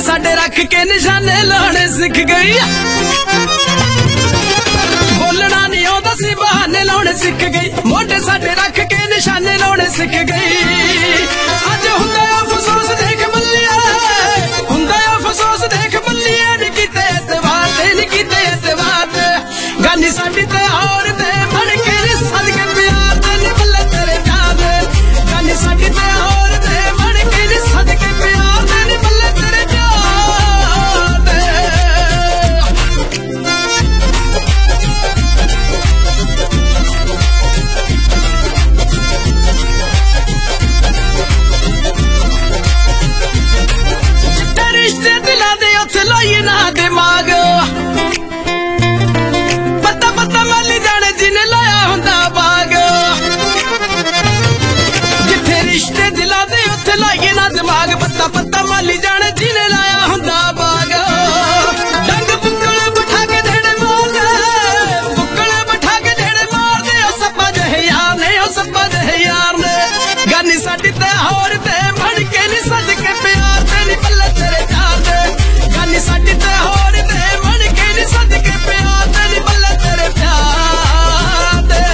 साडे रख के निशाने लाने सीख गई बोलना नहीं आउंदा सी बहाने लाने सीख गई मोढे साडे रख के निशाने लाने सीख गई अज हुंदा अफसोस देख मल्लिया हुंदा अफसोस देख मल्लिया नी कीते एतबार ते नी कीते एतबार ते गानी साडी ते और ते बन के सदके प्यार ते नी बल्ले तेरे प्यार ते गानी साडी ते और ते बन के सदके प्यार ते नी बल्ले तेरे प्यार ते रिश्ते दिला दे उत्थे लाइए ना दिमाग पत्ता पत्ता माली जाने जिन्हें लाया हुंदा बाग जिथे रिश्ते दिला दे उत्थे लाइए ना दिमाग पत्ता पत्ता माली जाने जिन्हें लाया हुंदा बाग डंग बुक्कल बिठा के देने मार दे बुक्कल बिठा के देने मार दे ओ सप्पा जहे यार ने ओ सप्पा जहे यार ने गानी साडी ते होर ते बन के नी सदके प्यार ते नी बल्ले तेरे प्यार ते गानी साडी ते होर ते बन के नी सदके प्यार ते नी बल्ले तेरे प्यार ते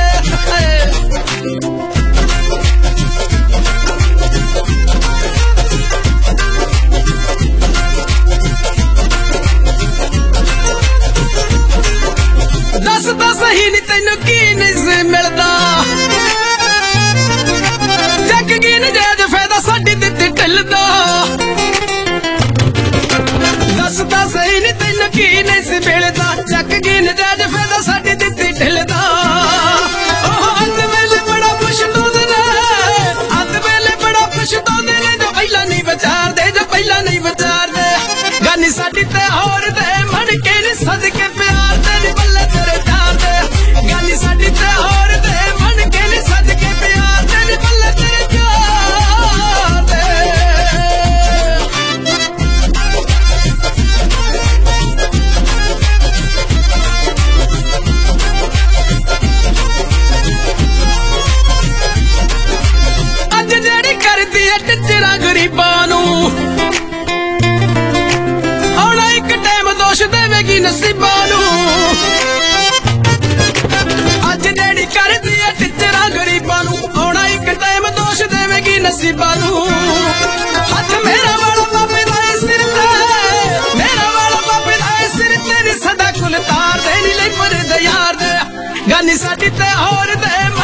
दस तो सही नी तैनू की नहीं सी मिलदा जग की नजायज फायदा साडी दित्ती ढिलदा दस तो सही नी तैनू की नहीं सी मिलदा जग की नजायज फायदा साडी दित्ती ढिलदा अंत वेले बड़ा पछताउंदे ने अंत वेले बड़ा पछताउंदे ने जो पहला नहीं विचारदे जो पहला नहीं विचारदे गानी साडी ते होर ते मन के नी सदके प्यार ते नी बल्ले तेरे प्यार ते गानी साडी ते होर ते मन के नी सदके प्यार ते नी बल्ले तेरे प्यार ते अज जेड़ी करदी है टिचरा गरीबां नूं आउणा एक टाइम दोष देवेगी नसीबां नूं अज जेड़ी करदी है टिचरा गरीबां नूं आउणा एक टाइम दोष देवेगी नसीबां नूं हथ मेरा वाला बाबे दा सिर ते मेरा वाला बाबे दा सिर ते नी सदा कुल तार दे नी ले पर दे यार दे गानी साडी ते होर दे